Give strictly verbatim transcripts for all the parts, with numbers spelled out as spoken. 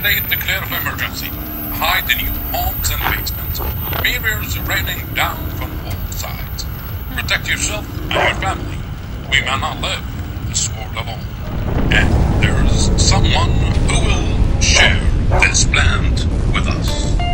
state declare of emergency. Hide in your homes and basements. Mirrors raining down from all sides. Protect yourself and your family. We may not live in this world alone. And there is someone who will share this land with us.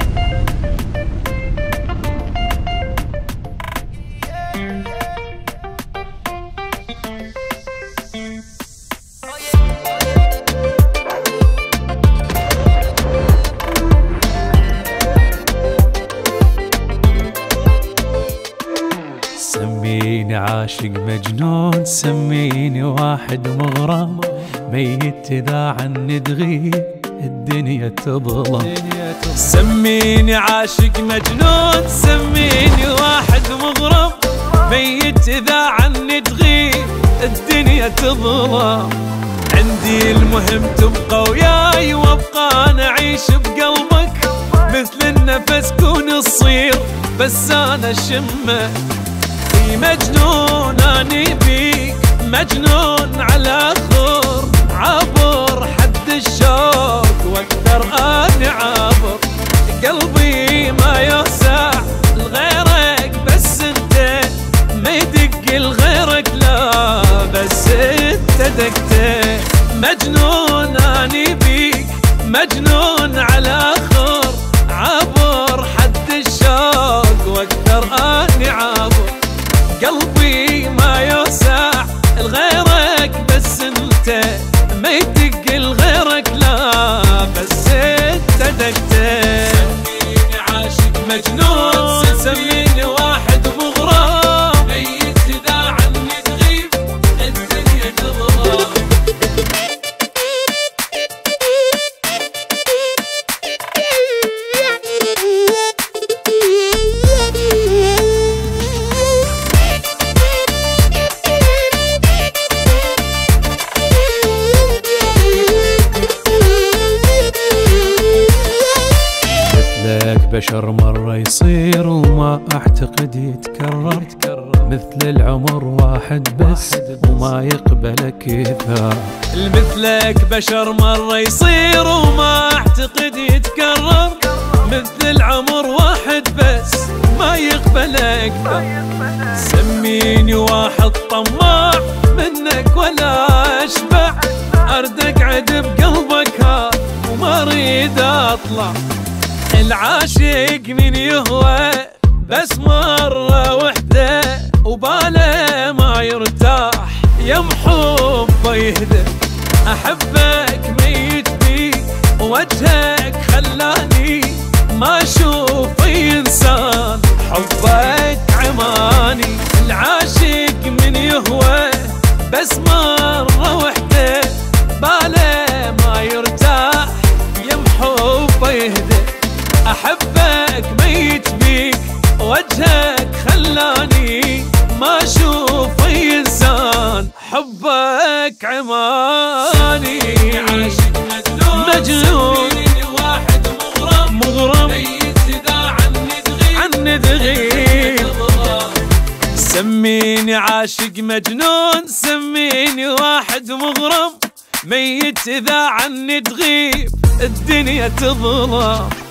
سميني عاشق مجنون، سميني واحد مغرم، ميت إذا عني تغيب الدنيا تظلم. سميني عاشق مجنون، سميني واحد مغرم، ميت إذا عني تغيب الدنيا تظلم. عندي المهم تبقى وياي وابقى أنا أعيش بقلبك، مثل النفس كون تصير بس أنا شمك. مجنون اني بيك، مجنون على خور، عبر حد الشوق واقدر اني عابر. قلبي ما يوسع لغيرك بس انت، ما يدق لغيرك لا بس انت دقت. مجنون اني بيك، مجنون على خور، عبر حد الشوق واقدر اني عابر. قلبي ما يوسع لغيرك بس انت، ما يدق لغيرك لا بس انت دقت. سميني عاشق مجنون، سميني واحد مغرم، ميت اذا عني تغيب الدنيا تظلم. بشر مرة يصير وما أعتقد يتكرر، مثل العمر واحد بس وما يقبل كثار. مثلك بشر مرة يصير وما أعتقد يتكرر، مثل العمر واحد بس ما يقبل أكثر. سميني واحد طماع منك ولا أشبع، أرد أقعد بقلبك ها وما أريد أطلع. العاشق من يهوى بس مرة وحدة، وباله ما يرتاح يم حبه يهدى. أحبك ميت بيك ووجهك خلاني ما أشوف أي إنسان، حبك عماني. العاشق من يهوى بس مرة وحدة، باله ما يرتاح يم حبه يهدى. أحبك ميت بيك وجهك خلاني ما أشوف أي إنسان، حبك عماني. عاشق مجنون، مجنون واحد مغرم، مغرم ميت إذا عني تغيب، عني تغيب. سميني عاشق مجنون، سميني واحد مغرم، ميت إذا عني تغيب الدنيا تظلم.